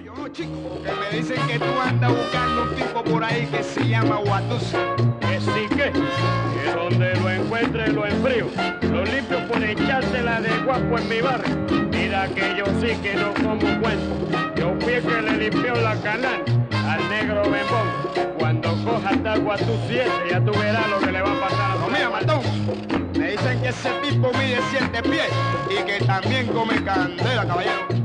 Yo no, chico, que me dicen que tú andas buscando un tipo por ahí que se llama Guatusi. Que sí que donde lo encuentre lo enfrío. Lo limpio por echársela de guapo en mi barrio. Mira que yo sí que no como cuento. Yo fui el que le limpió la canal al negro Bembón. Cuando coja hasta Guatusi ese, ya tú verás lo que le va a pasar a No, tu mira, Matón, me dicen que ese tipo mide 7 pies y que también come candela, caballero.